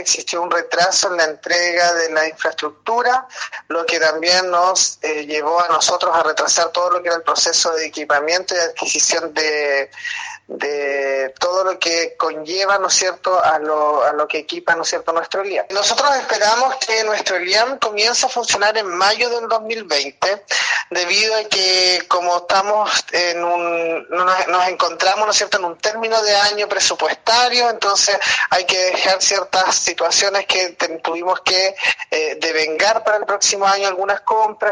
existió un retraso en la entrega de la infraestructura, lo que también nos llevó a nosotros a retrasar todo lo que era el proceso de equipamiento y de adquisición de todo lo que conlleva, ¿no es cierto?, a lo que equipa, ¿no es cierto?, nuestro LIAM. Nosotros esperamos que nuestro LIAM comience a funcionar en mayo del 2020, debido a que como estamos nos encontramos, ¿no es cierto?, en un término de año presupuestario, entonces hay que dejar ciertas situaciones que tuvimos que devengar para el próximo año, algunas compras.